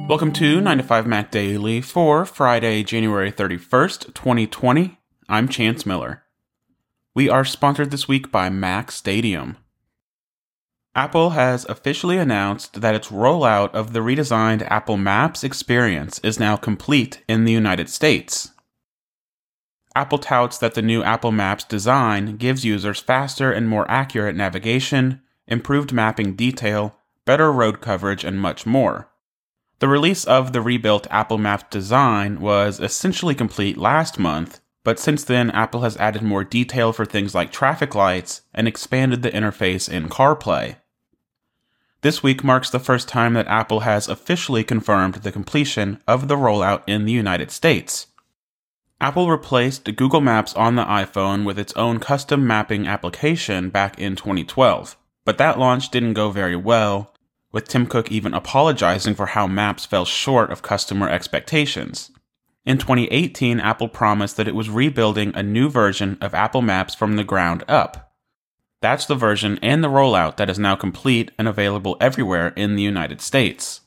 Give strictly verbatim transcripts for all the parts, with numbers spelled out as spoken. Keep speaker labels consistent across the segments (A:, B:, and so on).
A: Welcome to nine to five Mac Daily for Friday, January thirty-first, twenty twenty. I'm Chance Miller. We are sponsored this week by Mac Stadium. Apple has officially announced that its rollout of the redesigned Apple Maps experience is now complete in the United States. Apple touts that the new Apple Maps design gives users faster and more accurate navigation, improved mapping detail, better road coverage, and much more. The release of the rebuilt Apple Maps design was essentially complete last month, but since then Apple has added more detail for things like traffic lights and expanded the interface in CarPlay. This week marks the first time that Apple has officially confirmed the completion of the rollout in the United States. Apple replaced Google Maps on the iPhone with its own custom mapping application back in twenty twelve, but that launch didn't go very well, with Tim Cook even apologizing for how Maps fell short of customer expectations. In twenty eighteen, Apple promised that it was rebuilding a new version of Apple Maps from the ground up. That's the version and the rollout that is now complete and available everywhere in the United States.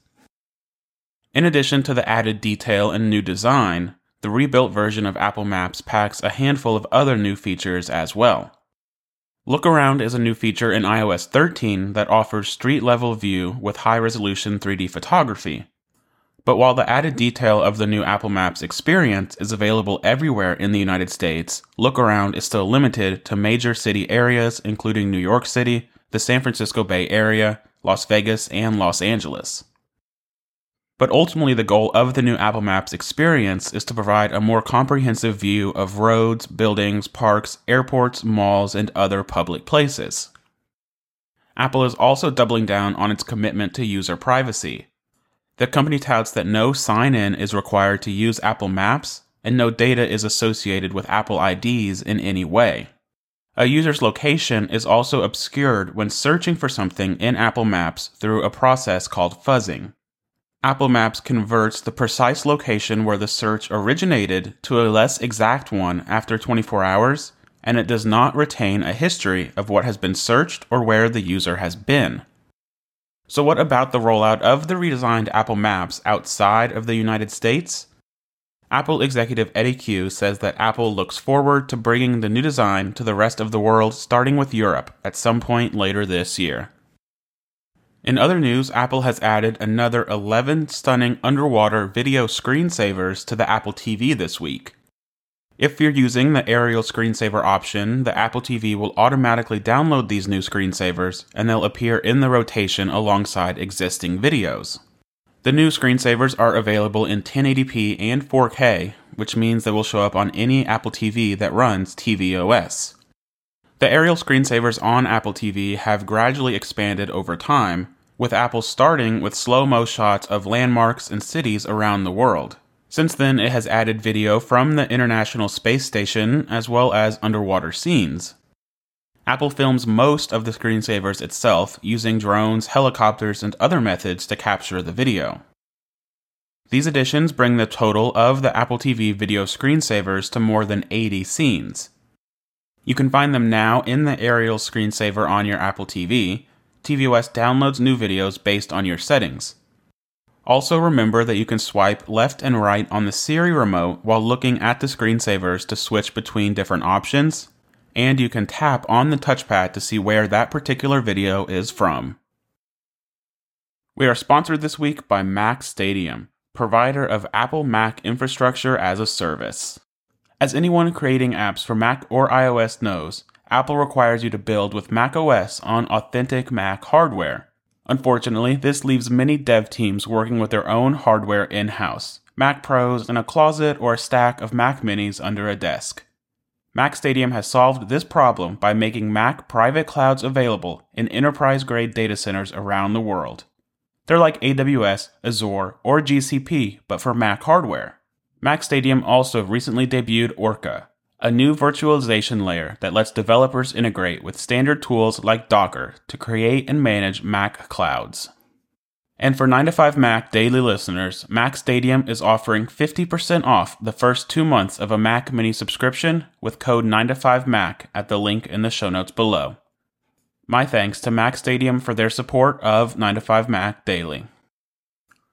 A: In addition to the added detail and new design, the rebuilt version of Apple Maps packs a handful of other new features as well. Look Around is a new feature in i O S thirteen that offers street-level view with high-resolution three D photography. But while the added detail of the new Apple Maps experience is available everywhere in the United States, Look Around is still limited to major city areas including New York City, the San Francisco Bay Area, Las Vegas, and Los Angeles. But ultimately, the goal of the new Apple Maps experience is to provide a more comprehensive view of roads, buildings, parks, airports, malls, and other public places. Apple is also doubling down on its commitment to user privacy. The company touts that no sign-in is required to use Apple Maps, and no data is associated with Apple I Ds in any way. A user's location is also obscured when searching for something in Apple Maps through a process called fuzzing. Apple Maps converts the precise location where the search originated to a less exact one after twenty-four hours, and it does not retain a history of what has been searched or where the user has been. So what about the rollout of the redesigned Apple Maps outside of the United States? Apple executive Eddy Cue says that Apple looks forward to bringing the new design to the rest of the world, starting with Europe, at some point later this year. In other news, Apple has added another eleven stunning underwater video screensavers to the Apple T V this week. If you're using the aerial screensaver option, the Apple T V will automatically download these new screensavers, and they'll appear in the rotation alongside existing videos. The new screensavers are available in ten eighty p and four K, which means they will show up on any Apple T V that runs tvOS. The aerial screensavers on Apple T V have gradually expanded over time, with Apple starting with slow-mo shots of landmarks and cities around the world. Since then, it has added video from the International Space Station as well as underwater scenes. Apple films most of the screensavers itself using drones, helicopters, and other methods to capture the video. These additions bring the total of the Apple T V video screensavers to more than eighty scenes. You can find them now in the aerial screensaver on your Apple T V. tvOS downloads new videos based on your settings. Also remember that you can swipe left and right on the Siri remote while looking at the screensavers to switch between different options, and you can tap on the touchpad to see where that particular video is from. We are sponsored this week by Mac Stadium, provider of Apple Mac infrastructure as a service. As anyone creating apps for Mac or iOS knows, Apple requires you to build with macOS on authentic Mac hardware. Unfortunately, this leaves many dev teams working with their own hardware in-house, Mac Pros in a closet or a stack of Mac Minis under a desk. Mac Stadium has solved this problem by making Mac private clouds available in enterprise-grade data centers around the world. They're like A W S, Azure, or G C P, but for Mac hardware. Mac Stadium also recently debuted Orca, a new virtualization layer that lets developers integrate with standard tools like Docker to create and manage Mac clouds. And for nine to five Mac daily listeners, Mac Stadium is offering fifty percent off the first two months of a Mac Mini subscription with code nine to five Mac at the link in the show notes below. My thanks to Mac Stadium for their support of nine to five Mac Daily.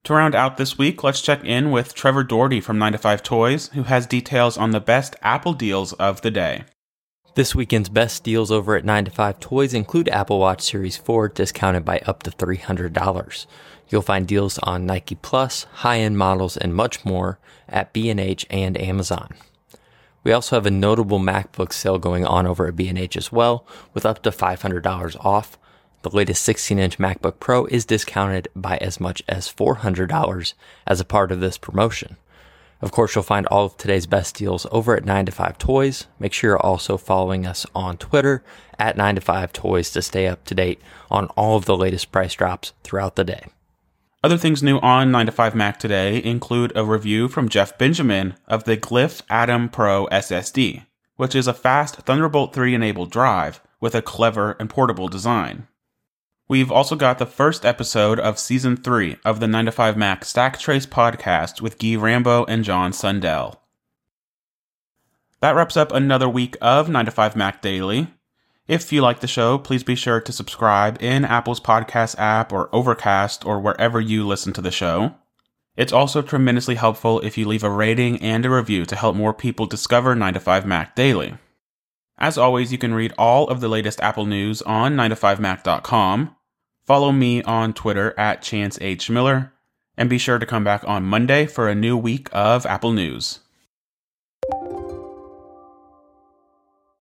A: To round out this week, let's check in with Trevor Doherty from nine to five Toys, who has details on the best Apple deals of the day.
B: This weekend's best deals over at nine to five Toys include Apple Watch Series four discounted by up to three hundred dollars. You'll find deals on Nike Plus, high-end models, and much more at B and H and Amazon. We also have a notable MacBook sale going on over at B and H as well, with up to five hundred dollars off. The latest sixteen-inch MacBook Pro is discounted by as much as four hundred dollars as a part of this promotion. Of course, you'll find all of today's best deals over at nine to five Toys. Make sure you're also following us on Twitter at nine to five Toys to stay up to date on all of the latest price drops throughout the day.
A: Other things new on nine to five Mac today include a review from Jeff Benjamin of the Glyph Atom Pro S S D, which is a fast Thunderbolt three enabled drive with a clever and portable design. We've also got the first episode of Season three of the nine to five Mac Stack Trace podcast with Guy Rambo and John Sundell. That wraps up another week of nine to five Mac Daily. If you like the show, please be sure to subscribe in Apple's podcast app or Overcast or wherever you listen to the show. It's also tremendously helpful if you leave a rating and a review to help more people discover nine to five Mac Daily. As always, you can read all of the latest Apple news on nine to five mac dot com. Follow me on Twitter at Chance H. Miller, and be sure to come back on Monday for a new week of Apple news.